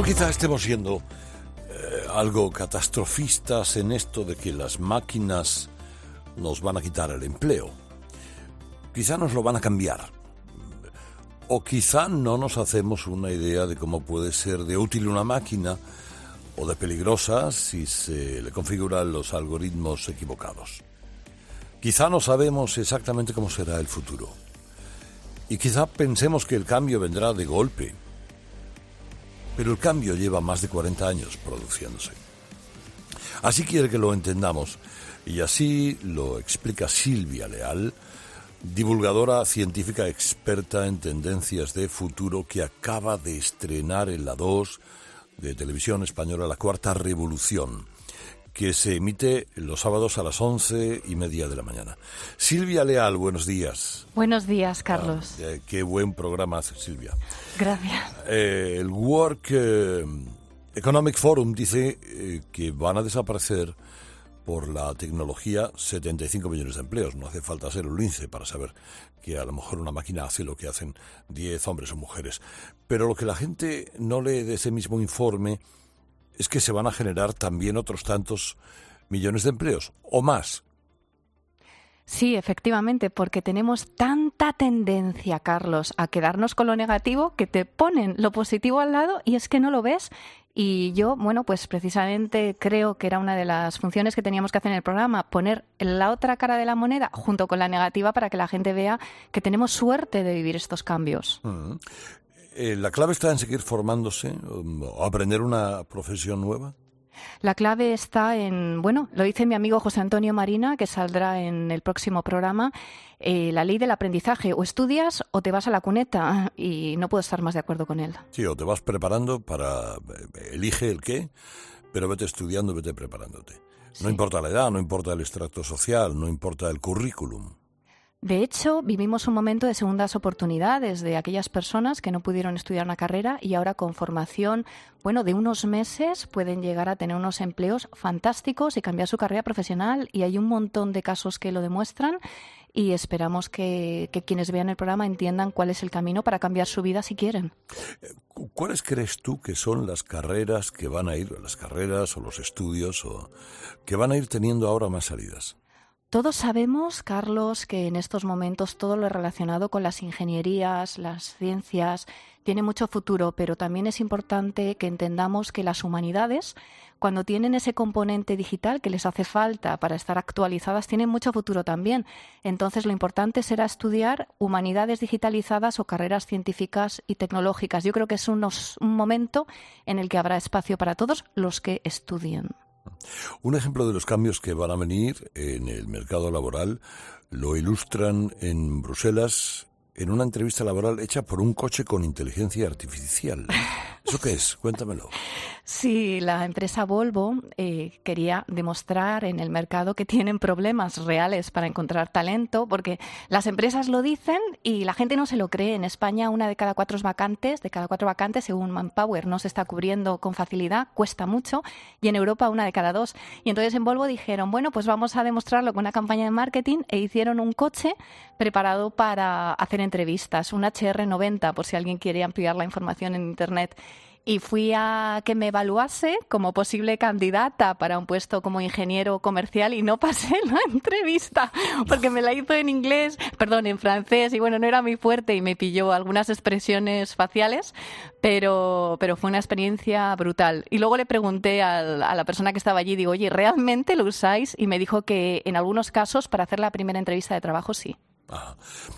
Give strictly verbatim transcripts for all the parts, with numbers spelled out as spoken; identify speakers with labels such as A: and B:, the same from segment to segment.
A: quizá estemos siendo eh, algo catastrofistas en esto de que las máquinas nos van a quitar el empleo. Quizá nos lo van a cambiar. O quizá no nos hacemos una idea de cómo puede ser de útil una máquina o de peligrosa si se le configuran los algoritmos equivocados. Quizá no sabemos exactamente cómo será el futuro. Y quizá pensemos que el cambio vendrá de golpe. Pero el cambio lleva más de cuarenta años produciéndose. Así quiere que lo entendamos, y así lo explica Silvia Leal, divulgadora científica experta en tendencias de futuro, que acaba de estrenar en la dos de Televisión Española La Cuarta Revolución, que se emite los sábados a las once y media de la mañana. Silvia Leal, buenos días.
B: Buenos días, Carlos.
A: Ah, eh, qué buen programa hace Silvia.
B: Gracias.
A: Eh, el World eh, Economic Forum dice eh, que van a desaparecer por la tecnología setenta y cinco millones de empleos. No hace falta ser un lince para saber que a lo mejor una máquina hace lo que hacen diez hombres o mujeres. Pero lo que la gente no lee de ese mismo informe es que se van a generar también otros tantos millones de empleos, o más.
B: Sí, efectivamente, porque tenemos tanta tendencia, Carlos, a quedarnos con lo negativo que te ponen lo positivo al lado y es que no lo ves. Y yo, bueno, pues precisamente creo que era una de las funciones que teníamos que hacer en el programa, poner la otra cara de la moneda junto con la negativa para que la gente vea que tenemos suerte de vivir estos cambios.
A: Mm. Eh, ¿La clave está en seguir formándose o aprender una profesión nueva?
B: La clave está en, bueno, lo dice mi amigo José Antonio Marina, que saldrá en el próximo programa, eh, la ley del aprendizaje. O estudias o te vas a la cuneta, y no puedo estar más de acuerdo con él.
A: Sí, o te vas preparando para... Elige el qué, pero vete estudiando, vete preparándote. No
B: Sí.
A: importa la edad, no importa el extracto social, no importa el currículum.
B: De hecho, vivimos un momento de segundas oportunidades de aquellas personas que no pudieron estudiar una carrera y ahora con formación, bueno, de unos meses pueden llegar a tener unos empleos fantásticos y cambiar su carrera profesional, y hay un montón de casos que lo demuestran y esperamos que, que quienes vean el programa entiendan cuál es el camino para cambiar su vida si quieren.
A: ¿Cuáles crees tú que son las carreras que van a ir, las carreras o los estudios o que van a ir teniendo ahora más salidas?
B: Todos sabemos, Carlos, que en estos momentos todo lo relacionado con las ingenierías, las ciencias, tiene mucho futuro, pero también es importante que entendamos que las humanidades, cuando tienen ese componente digital que les hace falta para estar actualizadas, tienen mucho futuro también. Entonces, lo importante será estudiar humanidades digitalizadas o carreras científicas y tecnológicas. Yo creo que es unos, un momento en el que habrá espacio para todos los que estudien.
A: Un ejemplo de los cambios que van a venir en el mercado laboral lo ilustran en Bruselas en una entrevista laboral hecha por un coche con inteligencia artificial. ¿Eso qué es? Cuéntamelo.
B: Sí, la empresa Volvo eh, quería demostrar en el mercado que tienen problemas reales para encontrar talento, porque las empresas lo dicen y la gente no se lo cree. En España una de cada cuatro vacantes, de cada cuatro vacantes, según Manpower, no se está cubriendo con facilidad, cuesta mucho, y en Europa una de cada dos. Y entonces en Volvo dijeron, bueno, pues vamos a demostrarlo con una campaña de marketing, e hicieron un coche preparado para hacer entrevistas, un H R noventa, por si alguien quiere ampliar la información en Internet. Y fui a que me evaluase como posible candidata para un puesto como ingeniero comercial y no pasé la entrevista porque me la hizo en inglés, perdón, en francés, y bueno, no era muy fuerte y me pilló algunas expresiones faciales, pero, pero fue una experiencia brutal. Y luego le pregunté al, a la persona que estaba allí, digo, oye, ¿realmente lo usáis? Y me dijo que en algunos casos para hacer la primera entrevista de trabajo sí.
A: Ah,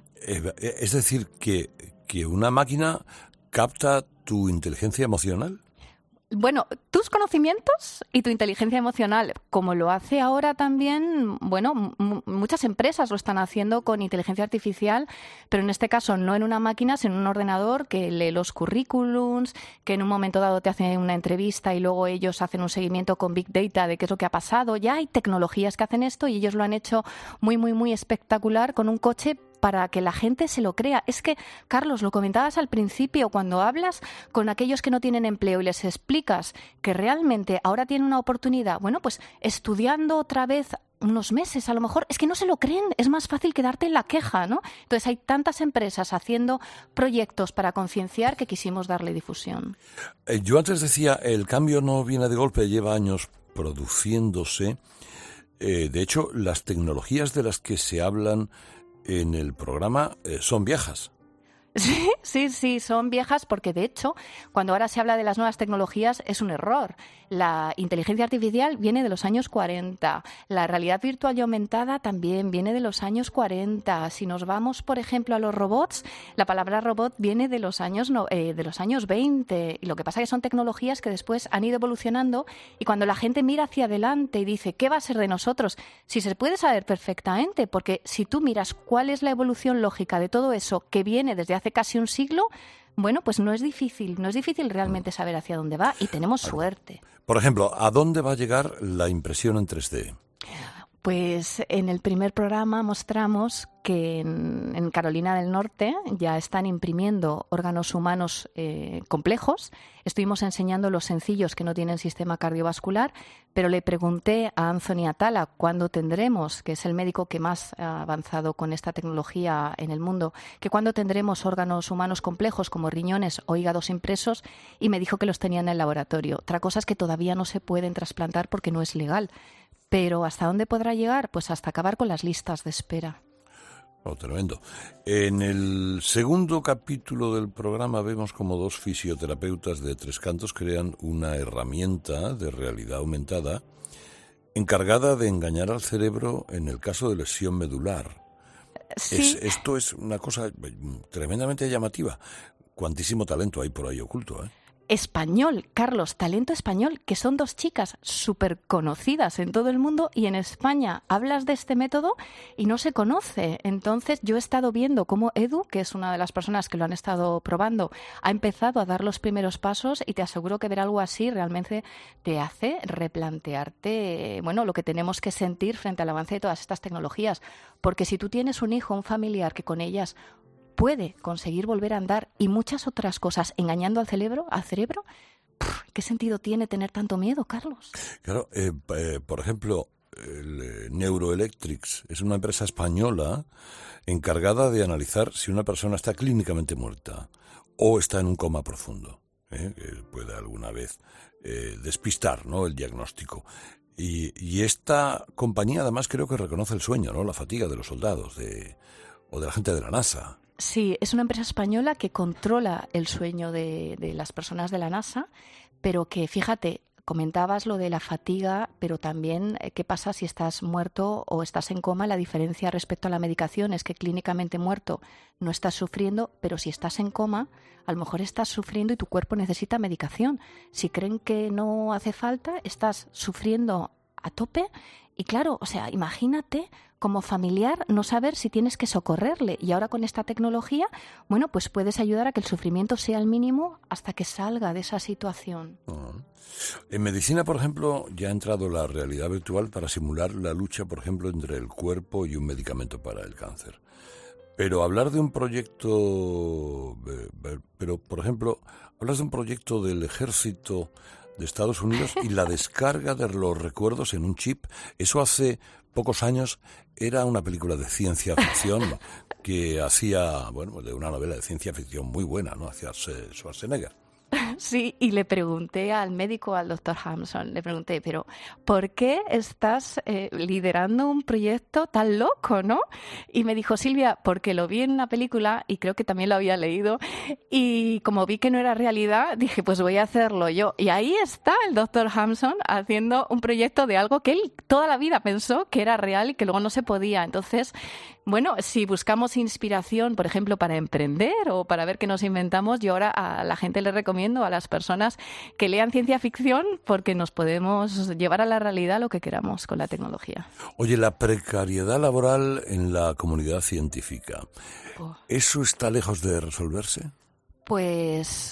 A: es decir, que, que una máquina capta tu inteligencia emocional.
B: Bueno, tus conocimientos y tu inteligencia emocional, como lo hace ahora también, bueno, m- muchas empresas lo están haciendo con inteligencia artificial, pero en este caso no en una máquina, sino en un ordenador que lee los currículums, que en un momento dado te hace una entrevista y luego ellos hacen un seguimiento con Big Data de qué es lo que ha pasado. Ya hay tecnologías que hacen esto y ellos lo han hecho muy, muy, muy espectacular con un coche para que la gente se lo crea. Es que, Carlos, lo comentabas al principio, cuando hablas con aquellos que no tienen empleo y les explicas que realmente ahora tienen una oportunidad, bueno, pues estudiando otra vez unos meses, a lo mejor. Es que no se lo creen, es más fácil quedarte en la queja, ¿no? Entonces hay tantas empresas haciendo proyectos para concienciar que quisimos darle difusión.
A: Eh, yo antes decía, el cambio no viene de golpe, lleva años produciéndose. Eh, de hecho, las tecnologías de las que se hablan en el programa eh, son viejas.
B: Sí, sí, sí, son viejas porque, de hecho, cuando ahora se habla de las nuevas tecnologías es un error. La inteligencia artificial viene de los años cuarenta, la realidad virtual y aumentada también viene de los años cuarenta. Si nos vamos, por ejemplo, a los robots, la palabra robot viene de los años, no, eh, de los años veinte. Y lo que pasa es que son tecnologías que después han ido evolucionando y cuando la gente mira hacia adelante y dice, ¿qué va a ser de nosotros? Si se puede saber perfectamente, porque si tú miras cuál es la evolución lógica de todo eso que viene desde hace casi un siglo, bueno, pues no es difícil, no es difícil realmente saber hacia dónde va y tenemos suerte.
A: Por ejemplo, ¿a dónde va a llegar la impresión en tres D?
B: Pues en el primer programa mostramos que en, en Carolina del Norte ya están imprimiendo órganos humanos eh, complejos. Estuvimos enseñando los sencillos que no tienen sistema cardiovascular, pero le pregunté a Anthony Atala cuándo tendremos, que es el médico que más ha avanzado con esta tecnología en el mundo, que cuándo tendremos órganos humanos complejos como riñones o hígados impresos, y me dijo que los tenía en el laboratorio. Otra cosa es que todavía no se pueden trasplantar porque no es legal. Pero ¿hasta dónde podrá llegar? Pues hasta acabar con las listas de espera.
A: Oh, tremendo. En el segundo capítulo del programa vemos como dos fisioterapeutas de Tres Cantos crean una herramienta de realidad aumentada encargada de engañar al cerebro en el caso de lesión medular.
B: Sí.
A: Es, esto es una cosa tremendamente llamativa. Cuantísimo talento hay por ahí oculto, ¿eh?
B: Español, Carlos, talento español, que son dos chicas súper conocidas en todo el mundo y en España hablas de este método y no se conoce. Entonces yo he estado viendo cómo Edu, que es una de las personas que lo han estado probando, ha empezado a dar los primeros pasos y te aseguro que ver algo así realmente te hace replantearte, bueno, lo que tenemos que sentir frente al avance de todas estas tecnologías. Porque si tú tienes un hijo, un familiar que con ellas puede conseguir volver a andar y muchas otras cosas engañando al cerebro, al cerebro, ¿qué sentido tiene tener tanto miedo, Carlos?
A: Claro, eh, eh, por ejemplo, el, eh, Neuroelectrics es una empresa española encargada de analizar si una persona está clínicamente muerta o está en un coma profundo, ¿eh? que puede alguna vez eh, despistar, ¿no?, el diagnóstico. Y, y esta compañía además creo que reconoce el sueño, ¿no?, la fatiga de los soldados de, o de la gente de la NASA.
B: Sí, es una empresa española que controla el sueño de, de las personas de la NASA, pero que, fíjate, comentabas lo de la fatiga, pero también eh, qué pasa si estás muerto o estás en coma. La diferencia respecto a la medicación es que clínicamente muerto no estás sufriendo, pero si estás en coma, a lo mejor estás sufriendo y tu cuerpo necesita medicación. Si creen que no hace falta, estás sufriendo a tope y claro, o sea, imagínate como familiar no saber si tienes que socorrerle y ahora con esta tecnología, bueno, pues puedes ayudar a que el sufrimiento sea el mínimo hasta que salga de esa situación.
A: Uh-huh. En medicina, por ejemplo, ya ha entrado la realidad virtual para simular la lucha, por ejemplo, entre el cuerpo y un medicamento para el cáncer. Pero hablar de un proyecto, pero por ejemplo, hablas de un proyecto del ejército de Estados Unidos y la descarga de los recuerdos en un chip. Eso hace pocos años era una película de ciencia ficción que hacía, bueno, de una novela de ciencia ficción muy buena, ¿no? Hacía Schwarzenegger.
B: Sí, y le pregunté al médico, al doctor Hampson, le pregunté, pero ¿por qué estás eh, liderando un proyecto tan loco, no? Y me dijo, Silvia, porque lo vi en una película y creo que también lo había leído y como vi que no era realidad, dije, pues voy a hacerlo yo. Y ahí está el doctor Hampson haciendo un proyecto de algo que él toda la vida pensó que era real y que luego no se podía. Entonces, bueno, si buscamos inspiración, por ejemplo, para emprender o para ver qué nos inventamos, yo ahora a la gente le recomiendo, a las personas, que lean ciencia ficción porque nos podemos llevar a la realidad lo que queramos con la tecnología.
A: Oye, la precariedad laboral en la comunidad científica, oh. ¿eso está lejos de resolverse?
B: Pues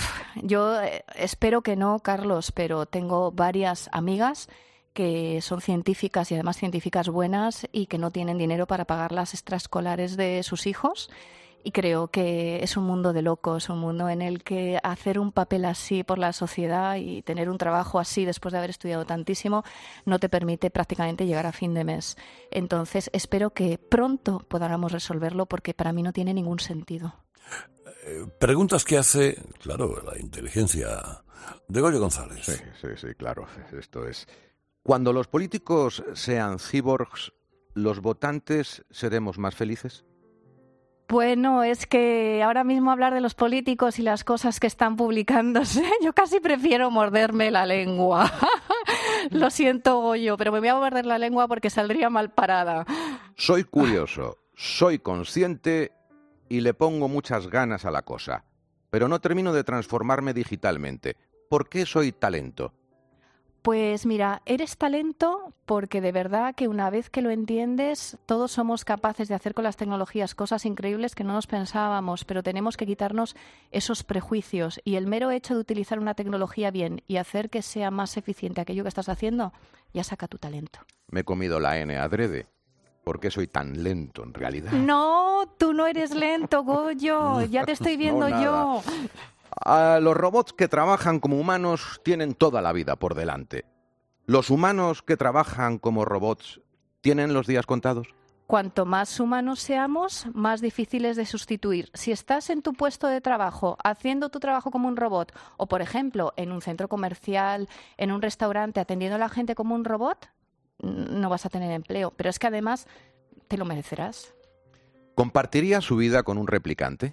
B: yo espero que no, Carlos, pero tengo varias amigas que son científicas y además científicas buenas y que no tienen dinero para pagar las extraescolares de sus hijos Y creo que es un mundo de locos, un mundo en el que hacer un papel así por la sociedad y tener un trabajo así después de haber estudiado tantísimo no te permite prácticamente llegar a fin de mes. Entonces, espero que pronto podamos resolverlo porque para mí no tiene ningún sentido.
A: Eh, preguntas que hace, claro, la inteligencia de Goyo González.
C: Sí, sí, sí, claro. Esto es. Cuando los políticos sean cyborgs, ¿los votantes seremos más felices?
B: Bueno, es que ahora mismo hablar de los políticos y las cosas que están publicándose, yo casi prefiero morderme la lengua. Lo siento, Goyo, pero me voy a morder la lengua porque saldría mal parada.
C: Soy curioso, soy consciente y le pongo muchas ganas a la cosa, pero no termino de transformarme digitalmente. ¿Por qué soy talento?
B: Pues mira, eres talento porque de verdad que una vez que lo entiendes, todos somos capaces de hacer con las tecnologías cosas increíbles que no nos pensábamos, pero tenemos que quitarnos esos prejuicios y el mero hecho de utilizar una tecnología bien y hacer que sea más eficiente aquello que estás haciendo, ya saca tu talento.
C: Me he comido la N adrede. ¿Por qué soy tan lento en realidad?
B: No, tú no eres lento, Goyo, ya te estoy viendo
C: no,
B: yo.
C: A los robots que trabajan como humanos tienen toda la vida por delante. ¿Los humanos que trabajan como robots tienen los días contados?
B: Cuanto más humanos seamos, más difíciles de sustituir. Si estás en tu puesto de trabajo, haciendo tu trabajo como un robot, o por ejemplo, en un centro comercial, en un restaurante, atendiendo a la gente como un robot, no vas a tener empleo. Pero es que además te lo merecerás.
C: ¿Compartiría su vida con un replicante?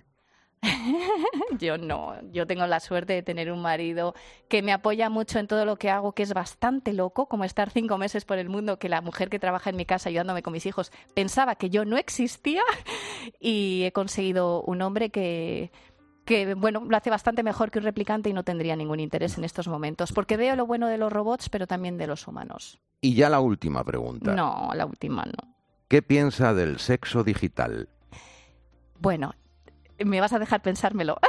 B: Yo no, yo tengo la suerte de tener un marido que me apoya mucho en todo lo que hago, que es bastante loco, como estar cinco meses por el mundo, que la mujer que trabaja en mi casa ayudándome con mis hijos pensaba que yo no existía, y he conseguido un hombre que, que bueno, lo hace bastante mejor que un replicante y no tendría ningún interés en estos momentos, porque veo lo bueno de los robots, pero también de los humanos.
C: Y ya la última pregunta.
B: No, la última no.
C: ¿Qué piensa del sexo digital?
B: Bueno, me vas a dejar pensármelo.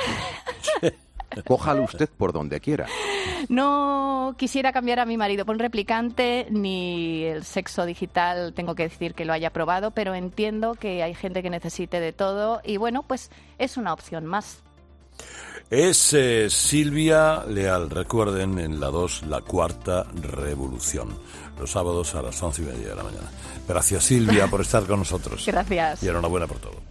C: Cójalo usted por donde quiera.
B: No quisiera cambiar a mi marido por un replicante, ni el sexo digital tengo que decir que lo haya probado, pero entiendo que hay gente que necesite de todo y bueno, pues es una opción más.
A: Es eh, Silvia Leal, recuerden, en la dos, La Cuarta Revolución, los sábados a las once y media de la mañana. Gracias, Silvia, por estar con nosotros.
B: Gracias.
A: Y enhorabuena por todo.